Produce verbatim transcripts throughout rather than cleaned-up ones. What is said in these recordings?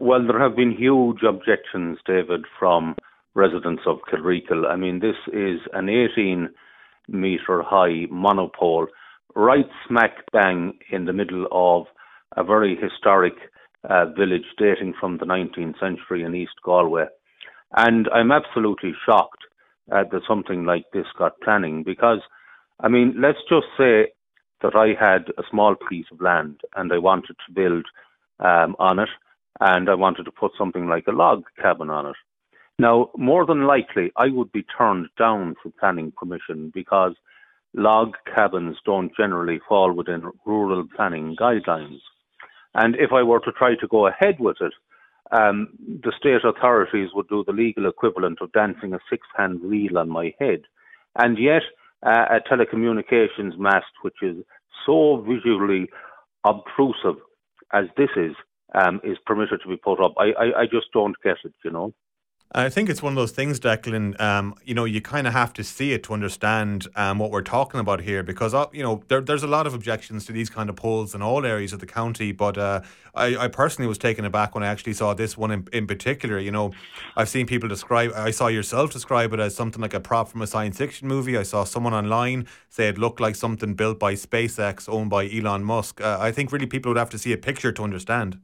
Well, there have been huge objections, David, from residents of Kilreekle. I mean, this is an eighteen metre high monopole right smack bang in the middle of a very historic uh, village dating from the nineteenth century in East Galway. And I'm absolutely shocked uh, that something like this got planning because, I mean, let's just say that I had a small piece of land and I wanted to build um, on it, and I wanted to put something like a log cabin on it. Now, more than likely, I would be turned down for planning permission because log cabins don't generally fall within rural planning guidelines. And if I were to try to go ahead with it, um, the state authorities would do the legal equivalent of dancing a six-hand reel on my head. And yet, uh, a telecommunications mast, which is so visually obtrusive as this is, um, is permitted to be put up. I, I, I just don't get it, you know. I think it's one of those things, Declan, um, you know, you kind of have to see it to understand um, what we're talking about here because, uh, you know, there, there's a lot of objections to these kind of polls in all areas of the county. But uh, I, I personally was taken aback when I actually saw this one in, in particular. You know, I've seen people describe, I saw yourself describe it as something like a prop from a science fiction movie. I saw someone online say it looked like something built by SpaceX owned by Elon Musk. Uh, I think really people would have to see a picture to understand.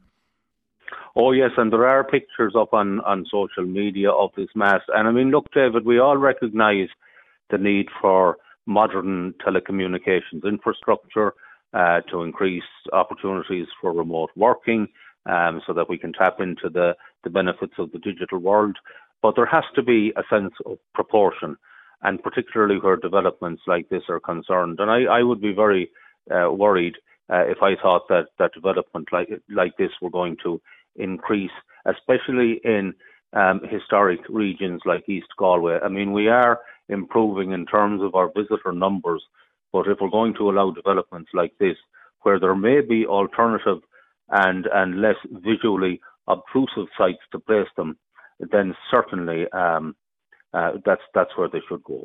Oh, yes, and there are pictures up on, on social media of this mast. And I mean, look, David, we all recognise the need for modern telecommunications infrastructure uh, to increase opportunities for remote working um, so that we can tap into the, the benefits of the digital world. But there has to be a sense of proportion, and particularly where developments like this are concerned. And I, I would be very uh, worried uh, if I thought that, that development like, like this were going to increase, especially in um, historic regions like East Galway. I mean, we are improving in terms of our visitor numbers, but if we're going to allow developments like this, where there may be alternative and, and less visually obtrusive sites to place them, then certainly um, uh, that's that's where they should go.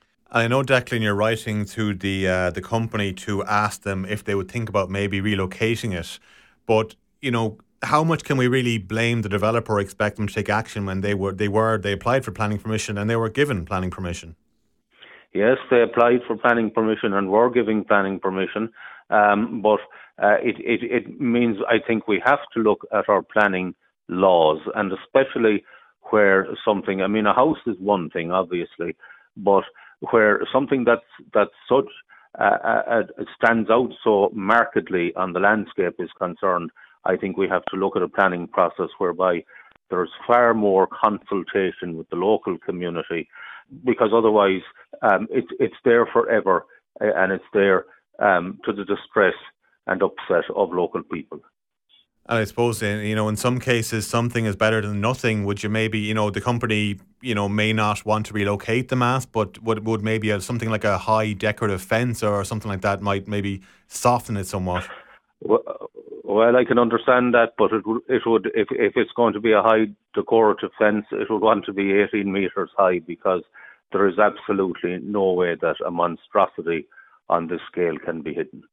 I know, Declan, you're writing to the uh, the company to ask them if they would think about maybe relocating it, but you know, how much can we really blame the developer or expect them to take action when they were they were they applied for planning permission and they were given planning permission? Yes, they applied for planning permission and were giving planning permission, um, but uh, it, it it means I think we have to look at our planning laws, and especially where something. I mean, a house is one thing, obviously, but where something that's that's such uh, uh, stands out so markedly on the landscape is concerned, I think we have to look at a planning process whereby there's far more consultation with the local community, because otherwise um, it, it's there forever uh, and it's there um, to the distress and upset of local people. And I suppose, in, you know, in some cases, something is better than nothing. Would you maybe, you know, the company, you know, may not want to relocate the mast, but would, would maybe a, something like a high decorative fence or something like that might maybe soften it somewhat? Well, Well, I can understand that, but it would, it would if, if it's going to be a high decorative fence, it would want to be eighteen metres high, because there is absolutely no way that a monstrosity on this scale can be hidden.